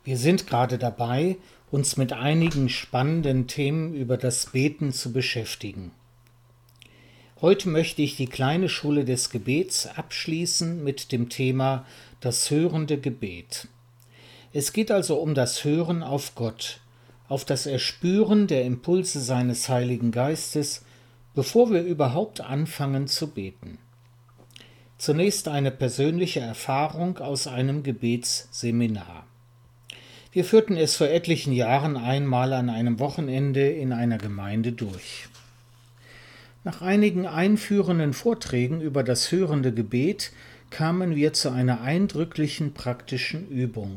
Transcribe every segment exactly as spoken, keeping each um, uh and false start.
Wir sind gerade dabei, uns mit einigen spannenden Themen über das Beten zu beschäftigen. Heute möchte ich die kleine Schule des Gebets abschließen mit dem Thema das hörende Gebet. Es geht also um das Hören auf Gott, auf das Erspüren der Impulse seines Heiligen Geistes, bevor wir überhaupt anfangen zu beten. Zunächst eine persönliche Erfahrung aus einem Gebetsseminar. Wir führten es vor etlichen Jahren einmal an einem Wochenende in einer Gemeinde durch. Nach einigen einführenden Vorträgen über das hörende Gebet kamen wir zu einer eindrücklichen praktischen Übung.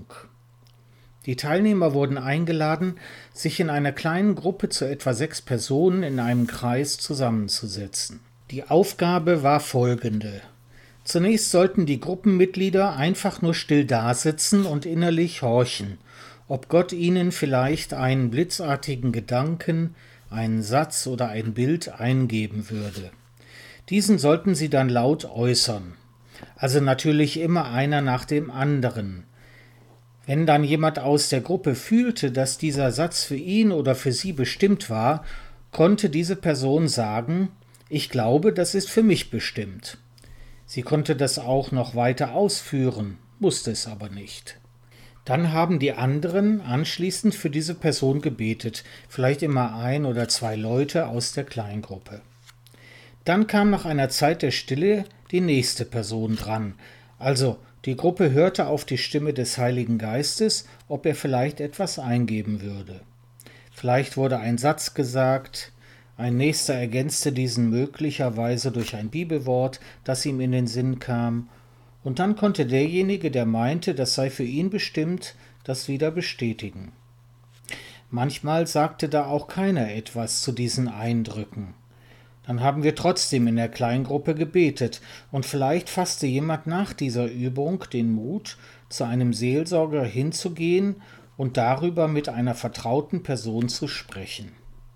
Die Teilnehmer wurden eingeladen, sich in einer kleinen Gruppe zu etwa sechs Personen in einem Kreis zusammenzusetzen. Die Aufgabe war folgende. Zunächst sollten die Gruppenmitglieder einfach nur still dasitzen und innerlich horchen, ob Gott ihnen vielleicht einen blitzartigen Gedanken, einen Satz oder ein Bild eingeben würde. Diesen sollten sie dann laut äußern, also natürlich immer einer nach dem anderen. Wenn dann jemand aus der Gruppe fühlte, dass dieser Satz für ihn oder für sie bestimmt war, konnte diese Person sagen, ich glaube, das ist für mich bestimmt. Sie konnte das auch noch weiter ausführen, musste es aber nicht. Dann haben die anderen anschließend für diese Person gebetet, vielleicht immer ein oder zwei Leute aus der Kleingruppe. Dann kam nach einer Zeit der Stille die nächste Person dran, also die Gruppe hörte auf die Stimme des Heiligen Geistes, ob er vielleicht etwas eingeben würde. Vielleicht wurde ein Satz gesagt, ein nächster ergänzte diesen möglicherweise durch ein Bibelwort, das ihm in den Sinn kam, und dann konnte derjenige, der meinte, das sei für ihn bestimmt, das wieder bestätigen. Manchmal sagte da auch keiner etwas zu diesen Eindrücken. Dann haben wir trotzdem in der Kleingruppe gebetet und vielleicht fasste jemand nach dieser Übung den Mut, zu einem Seelsorger hinzugehen und darüber mit einer vertrauten Person zu sprechen.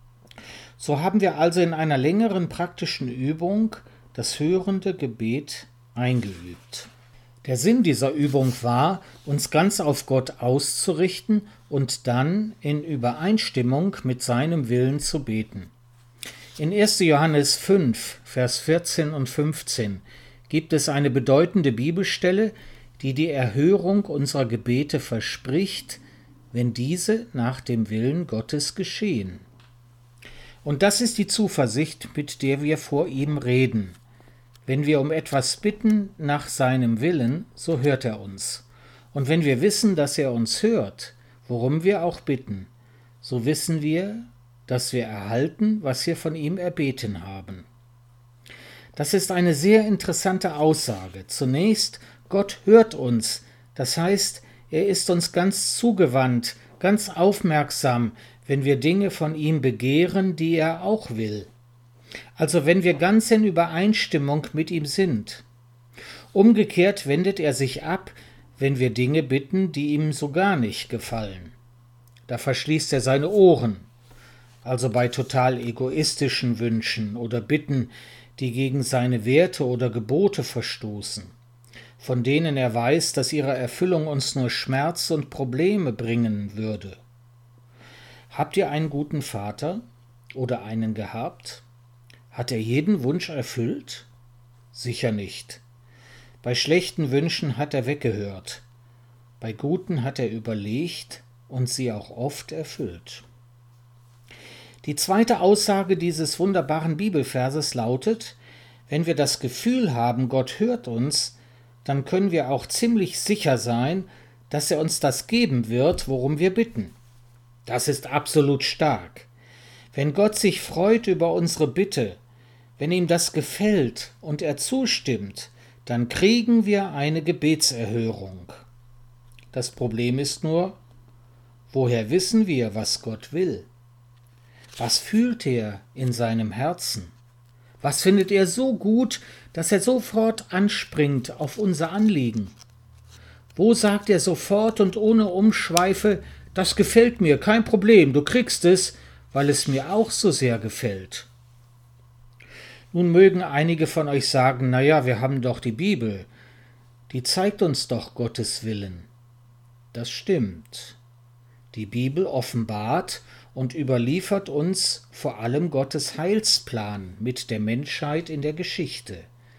So haben wir also in einer längeren praktischen Übung das hörende Gebet eingeübt. Der Sinn dieser Übung war, uns ganz auf Gott auszurichten und dann in Übereinstimmung mit seinem Willen zu beten. In erster Johannes fünf, Vers vierzehn und fünfzehn gibt es eine bedeutende Bibelstelle, die die Erhörung unserer Gebete verspricht, wenn diese nach dem Willen Gottes geschehen. Und das ist die Zuversicht, mit der wir vor ihm reden. Wenn wir um etwas bitten nach seinem Willen, so hört er uns. Und wenn wir wissen, dass er uns hört, worum wir auch bitten, so wissen wir, dass wir erhalten, was wir von ihm erbeten haben. Das ist eine sehr interessante Aussage. Zunächst, Gott hört uns. Das heißt, er ist uns ganz zugewandt, ganz aufmerksam, wenn wir Dinge von ihm begehren, die er auch will. Also wenn wir ganz in Übereinstimmung mit ihm sind. Umgekehrt wendet er sich ab, wenn wir Dinge bitten, die ihm so gar nicht gefallen. Da verschließt er seine Ohren, also bei total egoistischen Wünschen oder Bitten, die gegen seine Werte oder Gebote verstoßen, von denen er weiß, dass ihre Erfüllung uns nur Schmerz und Probleme bringen würde. Habt ihr einen guten Vater oder einen gehabt? Hat er jeden Wunsch erfüllt? Sicher nicht. Bei schlechten Wünschen hat er weggehört. Bei guten hat er überlegt und sie auch oft erfüllt. Die zweite Aussage dieses wunderbaren Bibelverses lautet, wenn wir das Gefühl haben, Gott hört uns, dann können wir auch ziemlich sicher sein, dass er uns das geben wird, worum wir bitten. Das ist absolut stark. Wenn Gott sich freut über unsere Bitte, wenn ihm das gefällt und er zustimmt, dann kriegen wir eine Gebetserhörung. Das Problem ist nur, woher wissen wir, was Gott will? Was fühlt er in seinem Herzen? Was findet er so gut, dass er sofort anspringt auf unser Anliegen? Wo sagt er sofort und ohne Umschweife, das gefällt mir, kein Problem, du kriegst es, weil es mir auch so sehr gefällt? Nun mögen einige von euch sagen, naja, wir haben doch die Bibel, die zeigt uns doch Gottes Willen. Das stimmt. Die Bibel offenbart und überliefert uns vor allem Gottes Heilsplan mit der Menschheit in der Geschichte.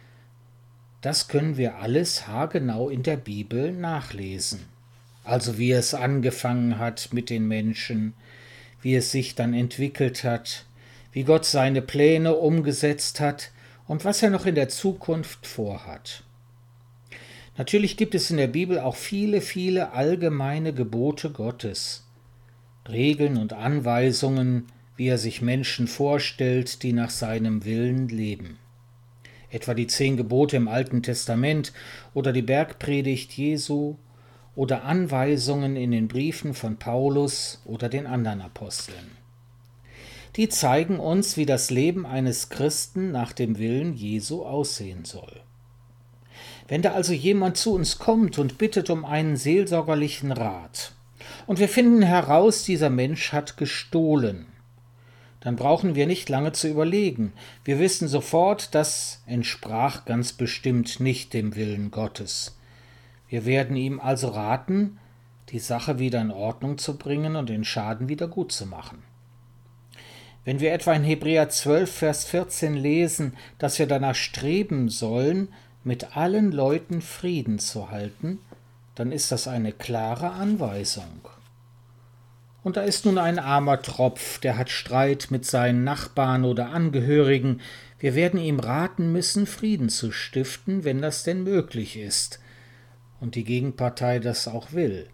Das können wir alles haargenau in der Bibel nachlesen. Also wie es angefangen hat mit den Menschen, wie es sich dann entwickelt hat, wie Gott seine Pläne umgesetzt hat und was er noch in der Zukunft vorhat. Natürlich gibt es in der Bibel auch viele, viele allgemeine Gebote Gottes, Regeln und Anweisungen, wie er sich Menschen vorstellt, die nach seinem Willen leben. Etwa die zehn Gebote im Alten Testament oder die Bergpredigt Jesu oder Anweisungen in den Briefen von Paulus oder den anderen Aposteln. Die zeigen uns, wie das Leben eines Christen nach dem Willen Jesu aussehen soll. Wenn da also jemand zu uns kommt und bittet um einen seelsorgerlichen Rat und wir finden heraus, dieser Mensch hat gestohlen, dann brauchen wir nicht lange zu überlegen. Wir wissen sofort, das entsprach ganz bestimmt nicht dem Willen Gottes. Wir werden ihm also raten, die Sache wieder in Ordnung zu bringen und den Schaden wieder gut zu machen. Wenn wir etwa in Hebräer zwölf, Vers vierzehn lesen, dass wir danach streben sollen, mit allen Leuten Frieden zu halten, dann ist das eine klare Anweisung. Und da ist nun ein armer Tropf, der hat Streit mit seinen Nachbarn oder Angehörigen. Wir werden ihm raten müssen, Frieden zu stiften, wenn das denn möglich ist und die Gegenpartei das auch will.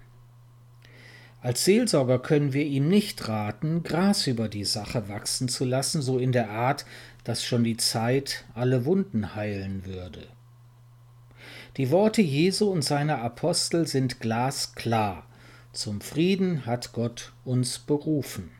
Als Seelsorger können wir ihm nicht raten, Gras über die Sache wachsen zu lassen, so in der Art, dass schon die Zeit alle Wunden heilen würde. Die Worte Jesu und seiner Apostel sind glasklar. Zum Frieden hat Gott uns berufen.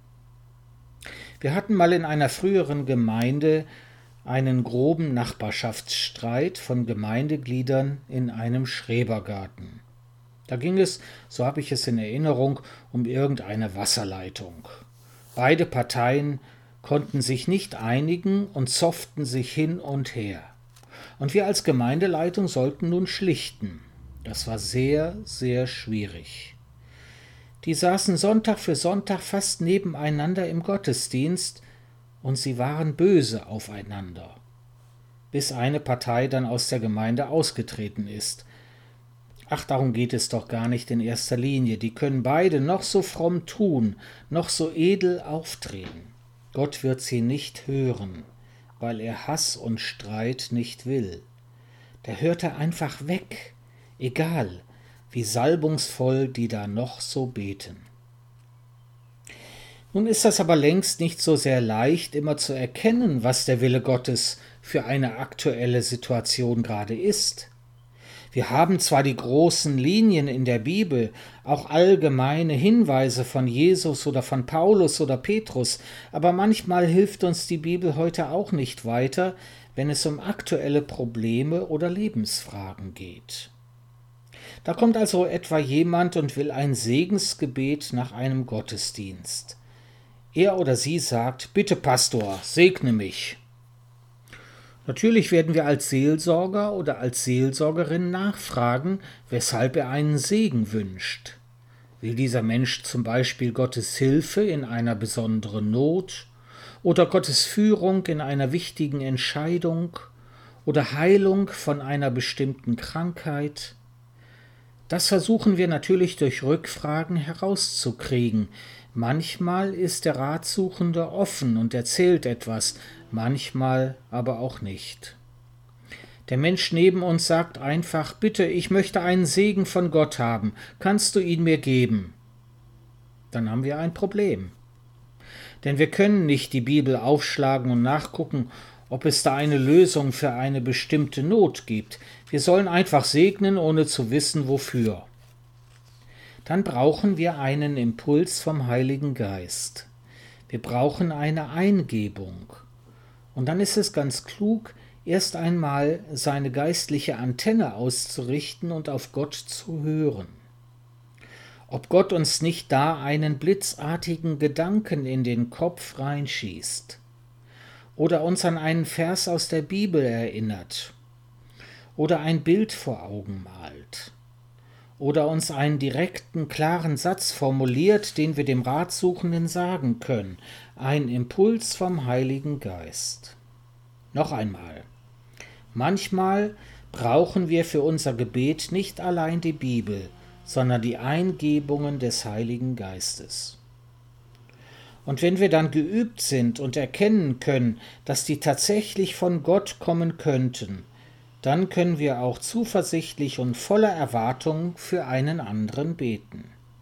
Wir hatten mal in einer früheren Gemeinde einen groben Nachbarschaftsstreit von Gemeindegliedern in einem Schrebergarten. Da ging es, so habe ich es in Erinnerung, um irgendeine Wasserleitung. Beide Parteien konnten sich nicht einigen und zofften sich hin und her. Und wir als Gemeindeleitung sollten nun schlichten. Das war sehr, sehr schwierig. Die saßen Sonntag für Sonntag fast nebeneinander im Gottesdienst und sie waren böse aufeinander, bis eine Partei dann aus der Gemeinde ausgetreten ist. Ach, darum geht es doch gar nicht in erster Linie. Die können beide noch so fromm tun, noch so edel auftreten. Gott wird sie nicht hören, weil er Hass und Streit nicht will. Da hört er einfach weg, egal wie salbungsvoll die da noch so beten. Nun ist das aber längst nicht so sehr leicht, immer zu erkennen, was der Wille Gottes für eine aktuelle Situation gerade ist. Wir haben zwar die großen Linien in der Bibel, auch allgemeine Hinweise von Jesus oder von Paulus oder Petrus, aber manchmal hilft uns die Bibel heute auch nicht weiter, wenn es um aktuelle Probleme oder Lebensfragen geht. Da kommt also etwa jemand und will ein Segensgebet nach einem Gottesdienst. Er oder sie sagt: Bitte Pastor, segne mich. Natürlich werden wir als Seelsorger oder als Seelsorgerin nachfragen, weshalb er einen Segen wünscht. Will dieser Mensch zum Beispiel Gottes Hilfe in einer besonderen Not oder Gottes Führung in einer wichtigen Entscheidung oder Heilung von einer bestimmten Krankheit? Das versuchen wir natürlich durch Rückfragen herauszukriegen. Manchmal ist der Ratsuchende offen und erzählt etwas, manchmal aber auch nicht. Der Mensch neben uns sagt einfach: Bitte, ich möchte einen Segen von Gott haben, kannst du ihn mir geben? Dann haben wir ein Problem. Denn wir können nicht die Bibel aufschlagen und nachgucken, ob es da eine Lösung für eine bestimmte Not gibt. Wir sollen einfach segnen, ohne zu wissen, wofür. Dann brauchen wir einen Impuls vom Heiligen Geist. Wir brauchen eine Eingebung. Und dann ist es ganz klug, erst einmal seine geistliche Antenne auszurichten und auf Gott zu hören. Ob Gott uns nicht da einen blitzartigen Gedanken in den Kopf reinschießt oder uns an einen Vers aus der Bibel erinnert oder ein Bild vor Augen malt oder uns einen direkten, klaren Satz formuliert, den wir dem Ratsuchenden sagen können. Ein Impuls vom Heiligen Geist. Noch einmal. Manchmal brauchen wir für unser Gebet nicht allein die Bibel, sondern die Eingebungen des Heiligen Geistes. Und wenn wir dann geübt sind und erkennen können, dass die tatsächlich von Gott kommen könnten, dann können wir auch zuversichtlich und voller Erwartung für einen anderen beten.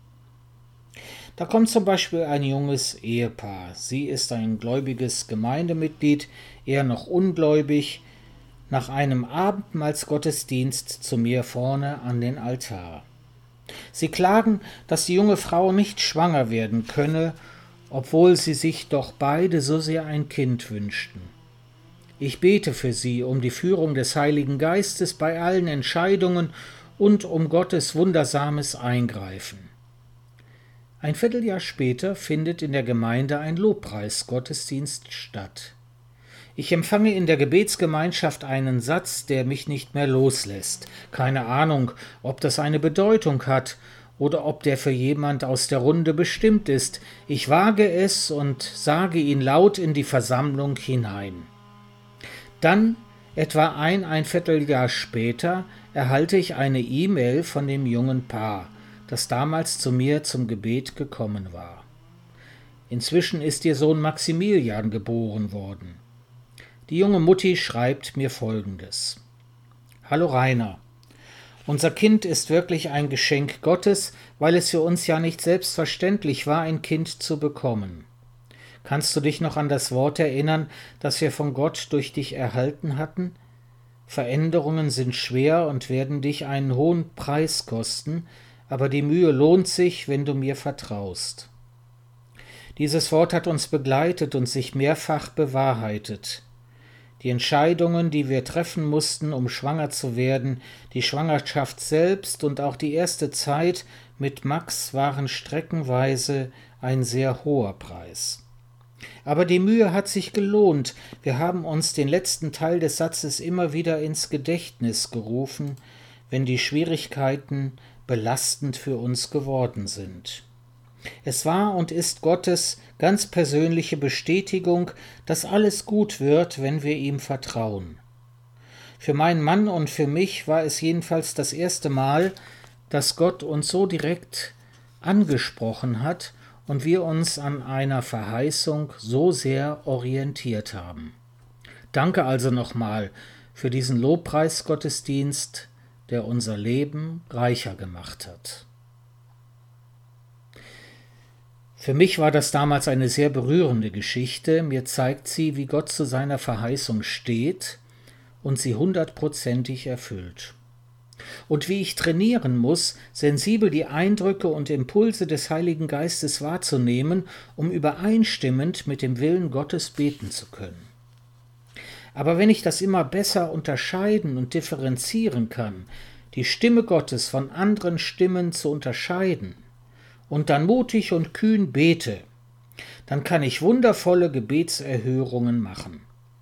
Da kommt zum Beispiel ein junges Ehepaar. Sie ist ein gläubiges Gemeindemitglied, er noch ungläubig, nach einem Abendmahlsgottesdienst zu mir vorne an den Altar. Sie klagen, dass die junge Frau nicht schwanger werden könne, obwohl sie sich doch beide so sehr ein Kind wünschten. Ich bete für sie um die Führung des Heiligen Geistes bei allen Entscheidungen und um Gottes wundersames Eingreifen. Ein Vierteljahr später findet in der Gemeinde ein Lobpreisgottesdienst statt. Ich empfange in der Gebetsgemeinschaft einen Satz, der mich nicht mehr loslässt. Keine Ahnung, ob das eine Bedeutung hat oder ob der für jemand aus der Runde bestimmt ist. Ich wage es und sage ihn laut in die Versammlung hinein. Dann, etwa ein, ein Vierteljahr später, erhalte ich eine E-Mail von dem jungen Paar, das damals zu mir zum Gebet gekommen war. Inzwischen ist ihr Sohn Maximilian geboren worden. Die junge Mutti schreibt mir Folgendes. Hallo Rainer, unser Kind ist wirklich ein Geschenk Gottes, weil es für uns ja nicht selbstverständlich war, ein Kind zu bekommen. Kannst du dich noch an das Wort erinnern, das wir von Gott durch dich erhalten hatten? Veränderungen sind schwer und werden dich einen hohen Preis kosten, aber die Mühe lohnt sich, wenn du mir vertraust. Dieses Wort hat uns begleitet und sich mehrfach bewahrheitet. Die Entscheidungen, die wir treffen mussten, um schwanger zu werden, die Schwangerschaft selbst und auch die erste Zeit mit Max waren streckenweise ein sehr hoher Preis. Aber die Mühe hat sich gelohnt. Wir haben uns den letzten Teil des Satzes immer wieder ins Gedächtnis gerufen, wenn die Schwierigkeiten belastend für uns geworden sind. Es war und ist Gottes ganz persönliche Bestätigung, dass alles gut wird, wenn wir ihm vertrauen. Für meinen Mann und für mich war es jedenfalls das erste Mal, dass Gott uns so direkt angesprochen hat und wir uns an einer Verheißung so sehr orientiert haben. Danke also nochmal für diesen Lobpreisgottesdienst, der unser Leben reicher gemacht hat. Für mich war das damals eine sehr berührende Geschichte. Mir zeigt sie, wie Gott zu seiner Verheißung steht und sie hundertprozentig erfüllt. Und wie ich trainieren muss, sensibel die Eindrücke und Impulse des Heiligen Geistes wahrzunehmen, um übereinstimmend mit dem Willen Gottes beten zu können. Aber wenn ich das immer besser unterscheiden und differenzieren kann, die Stimme Gottes von anderen Stimmen zu unterscheiden, und dann mutig und kühn bete, dann kann ich wundervolle Gebetserhörungen machen.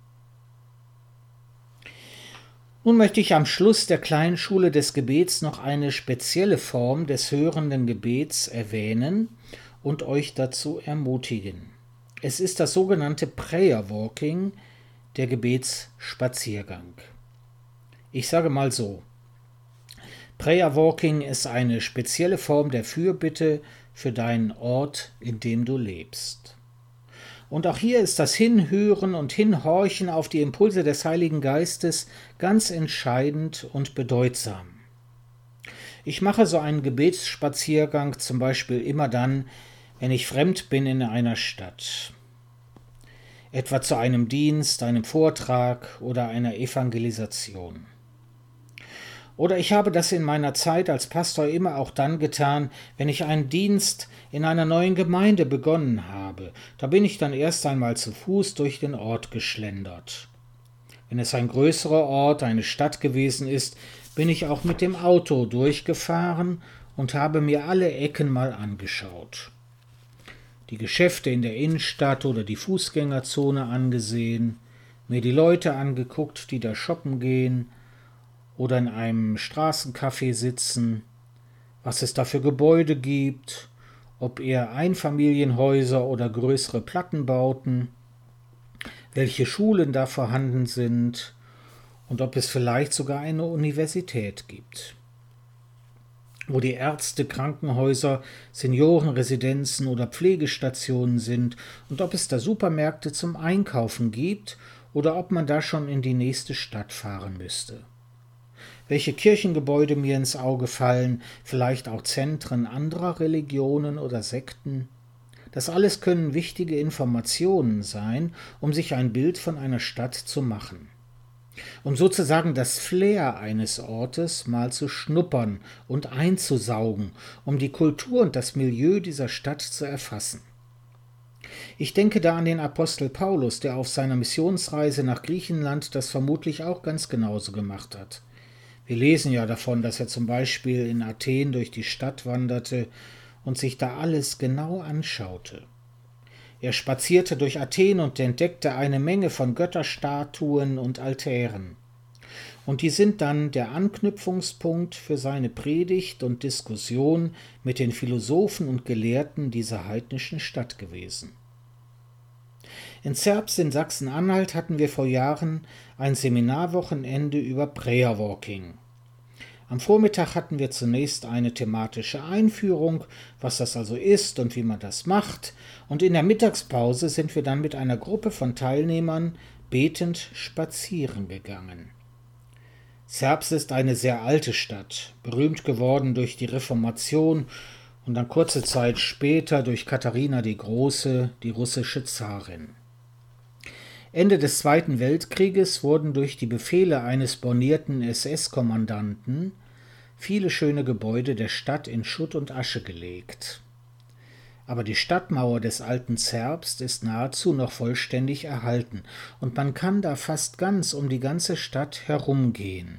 Nun möchte ich am Schluss der kleinen Schule des Gebets noch eine spezielle Form des hörenden Gebets erwähnen und euch dazu ermutigen. Es ist das sogenannte Prayer Walking, der Gebetsspaziergang. Ich sage mal so: Prayer Walking ist eine spezielle Form der Fürbitte für deinen Ort, in dem du lebst. Und auch hier ist das Hinhören und Hinhorchen auf die Impulse des Heiligen Geistes ganz entscheidend und bedeutsam. Ich mache so einen Gebetsspaziergang zum Beispiel immer dann, wenn ich fremd bin in einer Stadt. Etwa zu einem Dienst, einem Vortrag oder einer Evangelisation. Oder ich habe das in meiner Zeit als Pastor immer auch dann getan, wenn ich einen Dienst in einer neuen Gemeinde begonnen habe. Da bin ich dann erst einmal zu Fuß durch den Ort geschlendert. Wenn es ein größerer Ort, eine Stadt gewesen ist, bin ich auch mit dem Auto durchgefahren und habe mir alle Ecken mal angeschaut. Die Geschäfte in der Innenstadt oder die Fußgängerzone angesehen, mir die Leute angeguckt, die da shoppen gehen, oder in einem Straßencafé sitzen was es da für Gebäude gibt, ob eher Einfamilienhäuser oder größere Plattenbauten, welche Schulen da vorhanden sind und ob es vielleicht sogar eine Universität gibt, wo die Ärzte, Krankenhäuser, Seniorenresidenzen oder Pflegestationen sind und ob es da Supermärkte zum Einkaufen gibt oder ob man da schon in die nächste Stadt fahren müsste. Welche Kirchengebäude mir ins Auge fallen, vielleicht auch Zentren anderer Religionen oder Sekten. Das alles können wichtige Informationen sein, um sich ein Bild von einer Stadt zu machen. Um sozusagen das Flair eines Ortes mal zu schnuppern und einzusaugen, um die Kultur und das Milieu dieser Stadt zu erfassen. Ich denke da an den Apostel Paulus, der auf seiner Missionsreise nach Griechenland das vermutlich auch ganz genauso gemacht hat. Wir lesen ja davon, dass er zum Beispiel in Athen durch die Stadt wanderte und sich da alles genau anschaute. Er spazierte durch Athen und entdeckte eine Menge von Götterstatuen und Altären. Und die sind dann der Anknüpfungspunkt für seine Predigt und Diskussion mit den Philosophen und Gelehrten dieser heidnischen Stadt gewesen. In Zerbst in Sachsen-Anhalt hatten wir vor Jahren ein Seminarwochenende über Prayer Walking. Am Vormittag hatten wir zunächst eine thematische Einführung, was das also ist und wie man das macht, und in der Mittagspause sind wir dann mit einer Gruppe von Teilnehmern betend spazieren gegangen. Zerbst ist eine sehr alte Stadt, berühmt geworden durch die Reformation und dann kurze Zeit später durch Katharina die Große, die russische Zarin. Ende des Zweiten Weltkrieges wurden durch die Befehle eines bornierten S S-Kommandanten viele schöne Gebäude der Stadt in Schutt und Asche gelegt. Aber die Stadtmauer des alten Zerbst ist nahezu noch vollständig erhalten und man kann da fast ganz um die ganze Stadt herumgehen,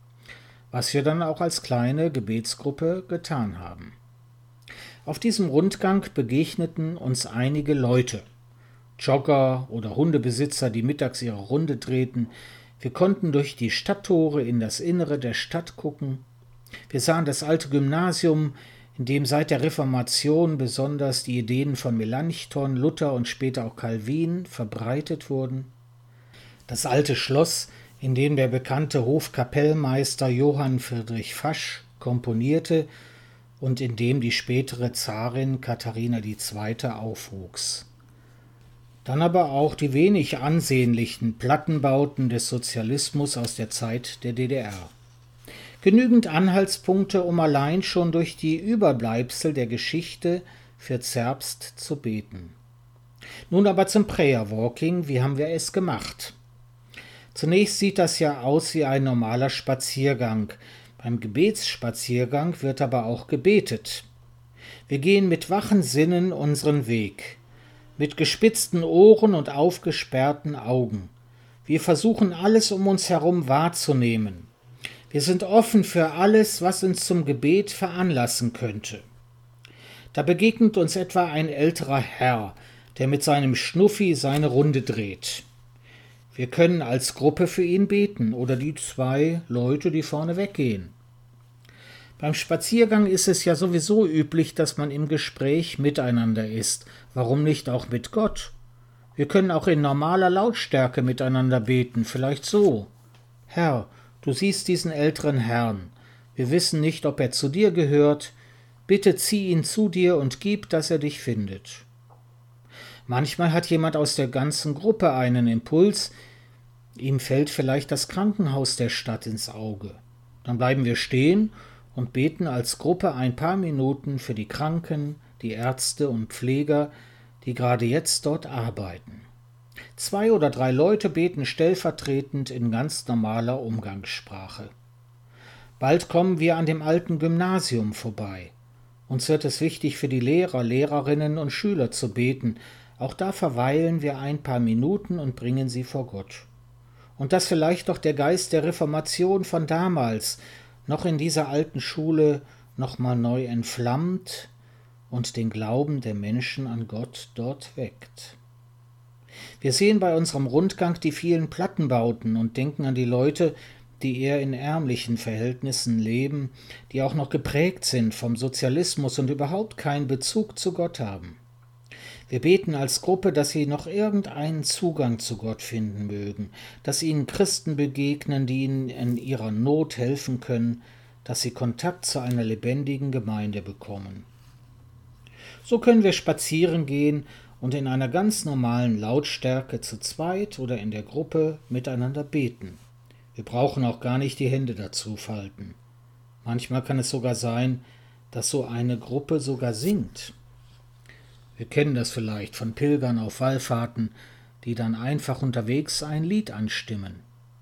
was wir dann auch als kleine Gebetsgruppe getan haben. Auf diesem Rundgang begegneten uns einige Leute, Jogger oder Hundebesitzer, die mittags ihre Runde drehten. Wir konnten durch die Stadttore in das Innere der Stadt gucken. Wir sahen das alte Gymnasium, in dem seit der Reformation besonders die Ideen von Melanchthon, Luther und später auch Calvin verbreitet wurden. Das alte Schloss, in dem der bekannte Hofkapellmeister Johann Friedrich Fasch komponierte und in dem die spätere Zarin Katharina die Zweite aufwuchs. Dann aber auch die wenig ansehnlichen Plattenbauten des Sozialismus aus der Zeit der D D R. Genügend Anhaltspunkte, um allein schon durch die Überbleibsel der Geschichte für Zerbst zu beten. Nun aber zum Prayer Walking, wie haben wir es gemacht? Zunächst sieht das ja aus wie ein normaler Spaziergang. Beim Gebetsspaziergang wird aber auch gebetet. Wir gehen mit wachen Sinnen unseren Weg, mit gespitzten Ohren und aufgesperrten Augen. Wir versuchen alles um uns herum wahrzunehmen. Wir sind offen für alles, was uns zum Gebet veranlassen könnte. Da begegnet uns etwa ein älterer Herr, der mit seinem Schnuffi seine Runde dreht. Wir können als Gruppe für ihn beten oder die zwei Leute, die vorne weggehen. Beim Spaziergang ist es ja sowieso üblich, dass man im Gespräch miteinander ist. Warum nicht auch mit Gott? Wir können auch in normaler Lautstärke miteinander beten, vielleicht so. Herr, du siehst diesen älteren Herrn. Wir wissen nicht, ob er zu dir gehört. Bitte zieh ihn zu dir und gib, dass er dich findet. Manchmal hat jemand aus der ganzen Gruppe einen Impuls. Ihm fällt vielleicht das Krankenhaus der Stadt ins Auge. Dann bleiben wir stehen und beten als Gruppe ein paar Minuten für die Kranken, die Ärzte und Pfleger, die gerade jetzt dort arbeiten. Zwei oder drei Leute beten stellvertretend in ganz normaler Umgangssprache. Bald kommen wir an dem alten Gymnasium vorbei. Uns wird es wichtig, für die Lehrer, Lehrerinnen und Schüler zu beten. Auch da verweilen wir ein paar Minuten und bringen sie vor Gott. Und dass vielleicht doch der Geist der Reformation von damals noch in dieser alten Schule nochmal neu entflammt und den Glauben der Menschen an Gott dort weckt. Wir sehen bei unserem Rundgang die vielen Plattenbauten und denken an die Leute, die eher in ärmlichen Verhältnissen leben, die auch noch geprägt sind vom Sozialismus und überhaupt keinen Bezug zu Gott haben. Wir beten als Gruppe, dass sie noch irgendeinen Zugang zu Gott finden mögen, dass ihnen Christen begegnen, die ihnen in ihrer Not helfen können, dass sie Kontakt zu einer lebendigen Gemeinde bekommen. So können wir spazieren gehen und in einer ganz normalen Lautstärke zu zweit oder in der Gruppe miteinander beten. Wir brauchen auch gar nicht die Hände dazu falten. Manchmal kann es sogar sein, dass so eine Gruppe sogar singt. Wir kennen das vielleicht von Pilgern auf Wallfahrten, die dann einfach unterwegs ein Lied anstimmen.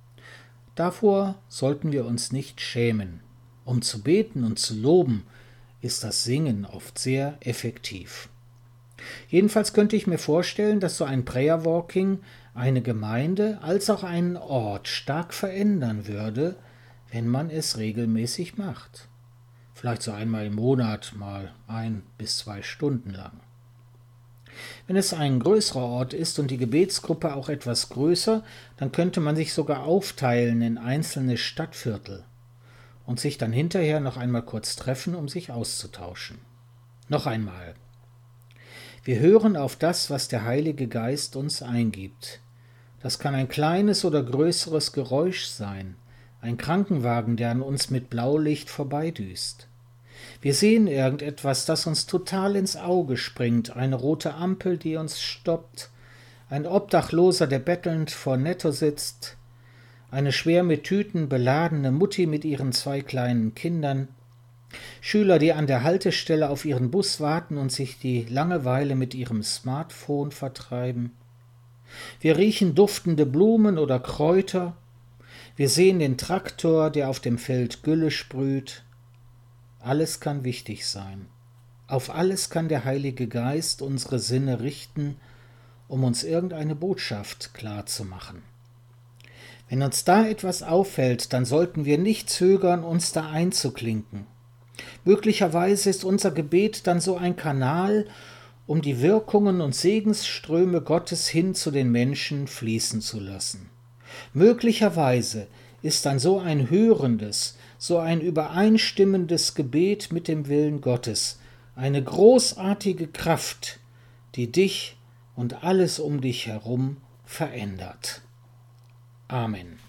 Davor sollten wir uns nicht schämen. Um zu beten und zu loben, ist das Singen oft sehr effektiv. Jedenfalls könnte ich mir vorstellen, dass so ein Prayer Walking eine Gemeinde als auch einen Ort stark verändern würde, wenn man es regelmäßig macht. Vielleicht so einmal im Monat, mal ein bis zwei Stunden lang. Wenn es ein größerer Ort ist und die Gebetsgruppe auch etwas größer, dann könnte man sich sogar aufteilen in einzelne Stadtviertel und sich dann hinterher noch einmal kurz treffen, um sich auszutauschen. Noch einmal. Wir hören auf das, was der Heilige Geist uns eingibt. Das kann ein kleines oder größeres Geräusch sein, ein Krankenwagen, der an uns mit Blaulicht vorbeidüst. Wir sehen irgendetwas, das uns total ins Auge springt, eine rote Ampel, die uns stoppt, ein Obdachloser, der bettelnd vor Netto sitzt, eine schwer mit Tüten beladene Mutti mit ihren zwei kleinen Kindern, Schüler, die an der Haltestelle auf ihren Bus warten und sich die Langeweile mit ihrem Smartphone vertreiben. Wir riechen duftende Blumen oder Kräuter, wir sehen den Traktor, der auf dem Feld Gülle sprüht. Alles kann wichtig sein. Auf alles kann der Heilige Geist unsere Sinne richten, um uns irgendeine Botschaft klarzumachen. Wenn uns da etwas auffällt, dann sollten wir nicht zögern, uns da einzuklinken. Möglicherweise ist unser Gebet dann so ein Kanal, um die Wirkungen und Segensströme Gottes hin zu den Menschen fließen zu lassen. Möglicherweise ist dann so ein hörendes, so ein übereinstimmendes Gebet mit dem Willen Gottes eine großartige Kraft, die dich und alles um dich herum verändert. Amen.